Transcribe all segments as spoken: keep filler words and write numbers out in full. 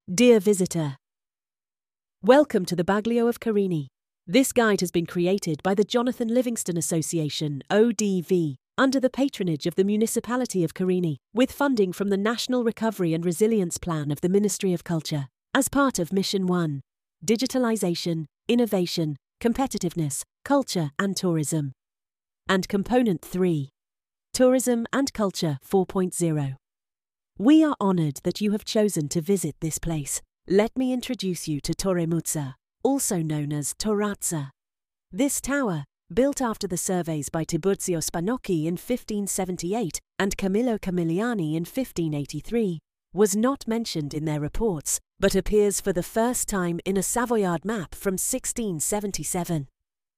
Dear visitor, welcome to the Baglio of Carini. This guide has been created by the Jonathan Livingston Association, O D V, under the patronage of the Municipality of Carini, with funding from the National Recovery and Resilience Plan of the Ministry of Culture, as part of Mission one, Digitalization, Innovation, Competitiveness, Culture and Tourism. And Component three, Tourism and Culture four point oh. We are honoured that you have chosen to visit this place. Let me introduce you to Torre Muzza, also known as Torrazza. This tower, built after the surveys by Tiburcio Spanocchi in fifteen seventy-eight and Camillo Camilliani in fifteen eighty-three, was not mentioned in their reports, but appears for the first time in a Savoyard map from sixteen seventy-seven.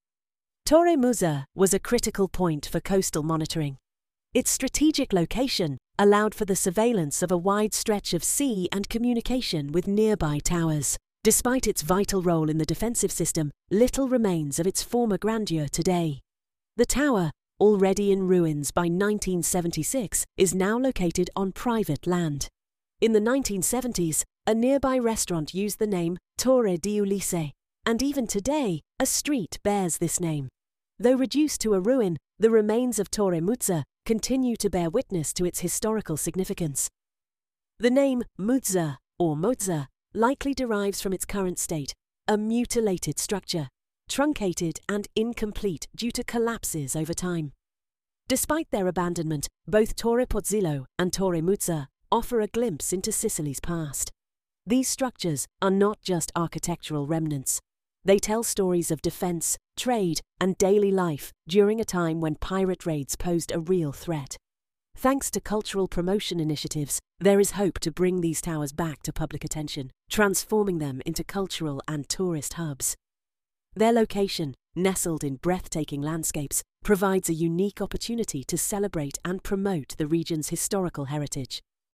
Torre Muzza was a critical point for coastal monitoring. Its strategic location allowed for the surveillance of a wide stretch of sea and communication with nearby towers. Despite its vital role in the defensive system, little remains of its former grandeur today. The tower, already in ruins by nineteen seventy-six, is now located on private land. In the nineteen seventies, a nearby restaurant used the name Torre di Ulisse, and even today, a street bears this name. Though reduced to a ruin, the remains of Torre Muzza continue to bear witness to its historical significance. The name Muzza, or Mozza, likely derives from its current state, a mutilated structure, truncated and incomplete due to collapses over time. Despite their abandonment, both Torre Pozzillo and Torre Muzza offer a glimpse into Sicily's past. These structures are not just architectural remnants. They tell stories of defense, trade, and daily life during a time when pirate raids posed a real threat. Thanks to cultural promotion initiatives, there is hope to bring these towers back to public attention, transforming them into cultural and tourist hubs. Their location, nestled in breathtaking landscapes, provides a unique opportunity to celebrate and promote the region's historical heritage.